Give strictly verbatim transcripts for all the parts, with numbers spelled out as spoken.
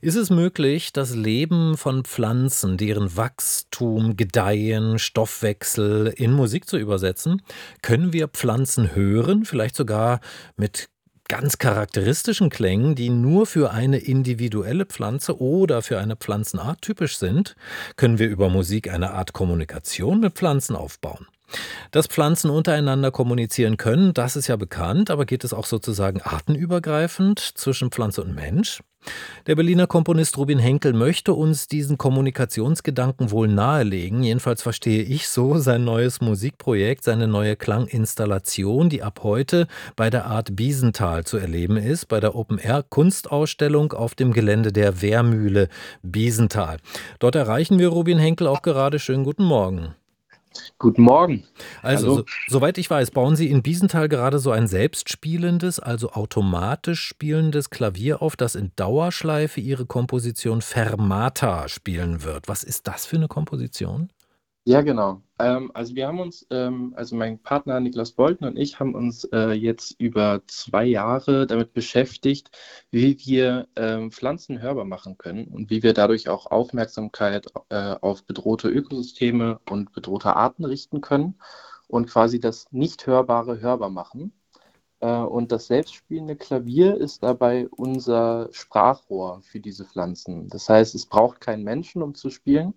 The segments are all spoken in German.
Ist es möglich, das Leben von Pflanzen, deren Wachstum, Gedeihen, Stoffwechsel in Musik zu übersetzen? Können wir Pflanzen hören, vielleicht sogar mit ganz charakteristischen Klängen, die nur für eine individuelle Pflanze oder für eine Pflanzenart typisch sind? Können wir über Musik eine Art Kommunikation mit Pflanzen aufbauen? Dass Pflanzen untereinander kommunizieren können, das ist ja bekannt, aber geht es auch sozusagen artenübergreifend zwischen Pflanze und Mensch? Der Berliner Komponist Rubin Henkel möchte uns diesen Kommunikationsgedanken wohl nahelegen. Jedenfalls verstehe ich so sein neues Musikprojekt, seine neue Klanginstallation, die ab heute bei der Art Biesenthal zu erleben ist, bei der Open-Air-Kunstausstellung auf dem Gelände der Wehrmühle Biesenthal. Dort erreichen wir Rubin Henkel auch gerade. Schönen guten Morgen. Guten Morgen. Also, Hallo. so, soweit ich weiß, bauen Sie in Biesenthal gerade so ein selbstspielendes, also automatisch spielendes Klavier auf, das in Dauerschleife Ihre Komposition Fermata spielen wird. Was ist das für eine Komposition? Ja, genau. Ähm, also wir haben uns, ähm, also mein Partner Niklas Bolten und ich haben uns äh, jetzt über zwei Jahre damit beschäftigt, wie wir ähm, Pflanzen hörbar machen können und wie wir dadurch auch Aufmerksamkeit äh, auf bedrohte Ökosysteme und bedrohte Arten richten können und quasi das Nicht-Hörbare hörbar machen. Äh, und das selbstspielende Klavier ist dabei unser Sprachrohr für diese Pflanzen. Das heißt, es braucht keinen Menschen, um zu spielen.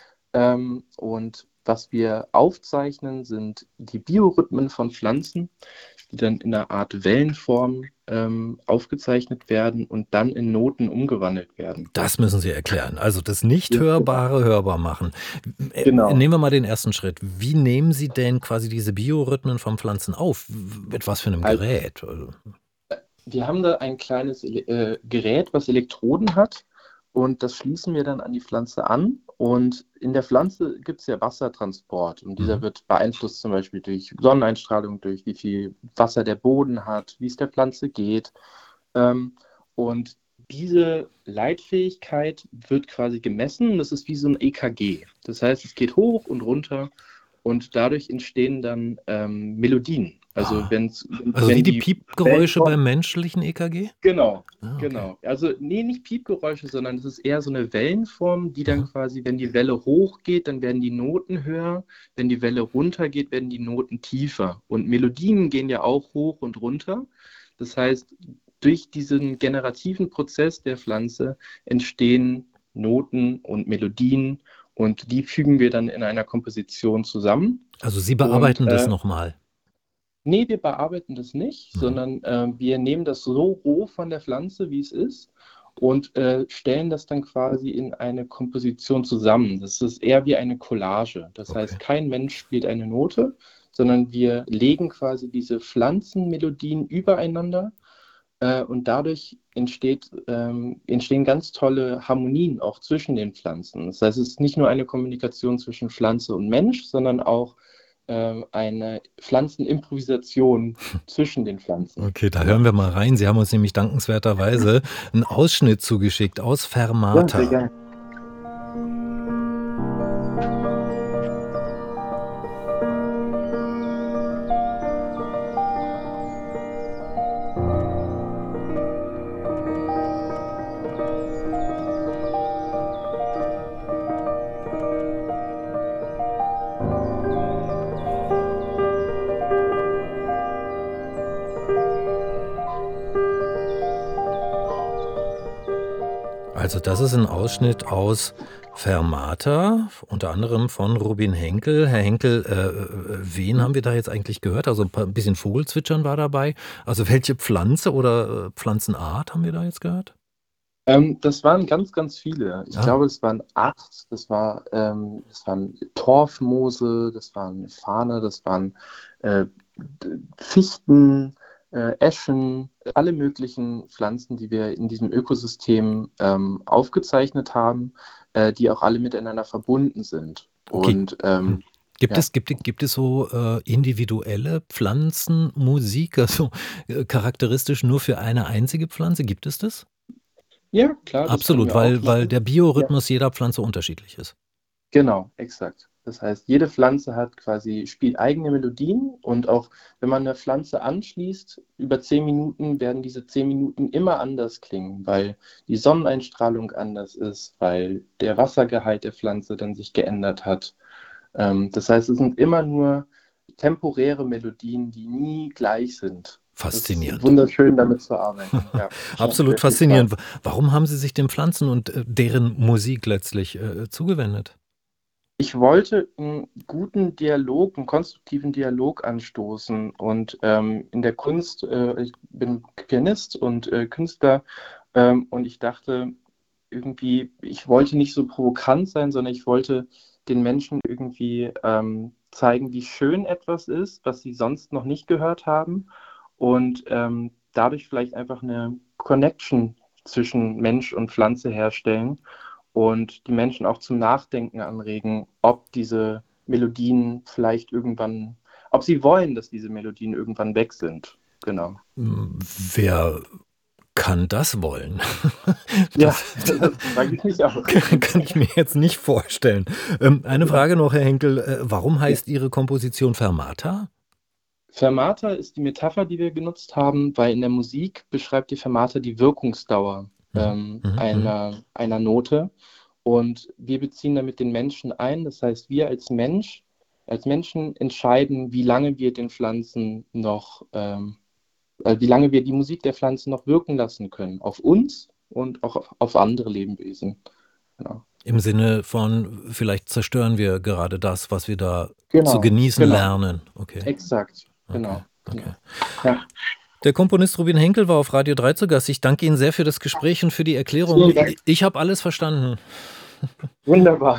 Ähm, und was wir aufzeichnen, sind die Biorhythmen von Pflanzen, die dann in einer Art Wellenform ähm, aufgezeichnet werden und dann in Noten umgewandelt werden. Das müssen Sie erklären. Also das Ja, genau. Nicht-Hörbare hörbar machen. Äh, Genau. Nehmen wir mal den ersten Schritt. Wie nehmen Sie denn quasi diese Biorhythmen von Pflanzen auf? Mit was für einem Also, Gerät? Also, wir haben da ein kleines äh, Gerät, was Elektroden hat, und das schließen wir dann an die Pflanze an. Und in der Pflanze gibt es ja Wassertransport, und dieser mhm. wird beeinflusst zum Beispiel durch Sonneneinstrahlung, durch wie viel Wasser der Boden hat, wie es der Pflanze geht. Ähm, und diese Leitfähigkeit wird quasi gemessen. Das ist wie so ein E K G. Das heißt, es geht hoch und runter, und dadurch entstehen dann ähm, Melodien. Also Ah. wenn's, Also wie wenn die die Piepgeräusche beim Wellenform. menschlichen E K G? Genau, Ah, okay. genau. Also nee, nicht Piepgeräusche, sondern es ist eher so eine Wellenform, die dann Mhm. quasi, wenn die Welle hochgeht, dann werden die Noten höher, wenn die Welle runtergeht, werden die Noten tiefer. Und Melodien gehen ja auch hoch und runter. Das heißt, durch diesen generativen Prozess der Pflanze entstehen Noten und Melodien, und die fügen wir dann in einer Komposition zusammen. Also Sie Und bearbeiten das äh, nochmal. Nee, wir bearbeiten das nicht, Mhm. sondern äh, wir nehmen das so roh von der Pflanze, wie es ist, und äh, stellen das dann quasi in eine Komposition zusammen. Das ist eher wie eine Collage. Das Okay. heißt, kein Mensch spielt eine Note, sondern wir legen quasi diese Pflanzenmelodien übereinander, äh, und dadurch entsteht, ähm, entstehen ganz tolle Harmonien auch zwischen den Pflanzen. Das heißt, es ist nicht nur eine Kommunikation zwischen Pflanze und Mensch, sondern auch ähm, eine Pflanzenimprovisation zwischen den Pflanzen. Okay, da hören Genau. wir mal rein. Sie haben uns nämlich dankenswerterweise einen Ausschnitt zugeschickt aus Ja, sehr Fermata. gerne. Also das ist ein Ausschnitt aus Fermata, unter anderem von Rubin Henkel. Herr Henkel, äh, äh, wen haben wir da jetzt eigentlich gehört? Also ein paar- ein bisschen Vogelzwitschern war dabei. Also welche Pflanze oder äh, Pflanzenart haben wir da jetzt gehört? Ähm, das waren ganz, ganz viele. Ich Ah, glaube, es waren acht. Das war, ähm, das waren Torfmoose, das waren Farne, das waren äh, d- Fichten, äh, Eschen, alle möglichen Pflanzen, die wir in diesem Ökosystem ähm, aufgezeichnet haben, äh, die auch alle miteinander verbunden sind. okay. Und Hm. ähm, Gibt ja, es, gibt, gibt es so äh, individuelle Pflanzenmusik, also äh, charakteristisch nur für eine einzige Pflanze? Gibt es das? ja, klar, das können Absolut, wir auch weil, weil machen. der Ja, Biorhythmus jeder Pflanze unterschiedlich ist. genau, exakt. Das heißt, jede Pflanze hat quasi, spielt eigene Melodien und auch wenn man eine Pflanze anschließt, über zehn Minuten werden diese zehn Minuten immer anders klingen, weil die Sonneneinstrahlung anders ist, weil der Wassergehalt der Pflanze dann sich geändert hat. Ähm, das heißt, es sind immer nur temporäre Melodien, die nie gleich sind. Das ist Faszinierend. wunderschön, damit zu arbeiten. Ja, das macht Absolut sehr viel Spaß. faszinierend. Warum haben Sie sich den Pflanzen und äh, deren Musik letztlich äh, zugewendet? Ich wollte einen guten Dialog, einen konstruktiven Dialog anstoßen. Und ähm, in der Kunst, äh, ich bin Pianist und äh, Künstler, ähm, und ich dachte irgendwie, ich wollte nicht so provokant sein, sondern ich wollte den Menschen irgendwie ähm, zeigen, wie schön etwas ist, was sie sonst noch nicht gehört haben. Und ähm, dadurch vielleicht einfach eine Connection zwischen Mensch und Pflanze herstellen und die Menschen auch zum Nachdenken anregen, ob diese Melodien vielleicht irgendwann, ob sie wollen, dass diese Melodien irgendwann weg sind. Genau. Hm, Wer kann das wollen? Ja, Das, das frage ich mich auch. kann ich mir jetzt nicht vorstellen. Ähm, eine Ja. Frage noch, Herr Henkel. Äh, warum Ja. heißt Ihre Komposition Fermata? Fermata ist die Metapher, die wir genutzt haben, weil in der Musik beschreibt die Fermata die Wirkungsdauer Mhm. ähm, Mhm. Mhm. einer, einer Note. Und wir beziehen damit den Menschen ein. Das heißt, wir als Mensch, als Menschen entscheiden, wie lange wir den Pflanzen noch, ähm, äh, wie lange wir die Musik der Pflanzen noch wirken lassen können. Auf uns und auch auf, auf andere Lebewesen. Genau. Im Sinne von, vielleicht zerstören wir gerade das, was wir da zu Genau, genießen genau. lernen. Okay, Exakt. okay, Genau. okay. Genau. Ja. Der Komponist Rubin Henkel war auf Radio drei zu Gast. Ich danke Ihnen sehr für das Gespräch und für die Erklärung. Vielen Dank. Ich habe alles verstanden. Wunderbar.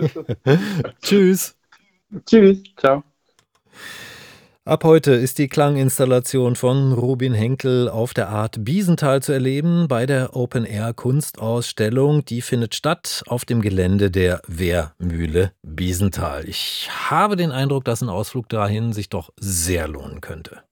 Tschüss. Tschüss. Ciao. Ab heute ist die Klanginstallation von Rubin Henkel auf der Art Biesenthal zu erleben bei der Open-Air-Kunstausstellung. Die findet statt auf dem Gelände der Wehrmühle Biesenthal. Ich habe den Eindruck, dass ein Ausflug dahin sich doch sehr lohnen könnte.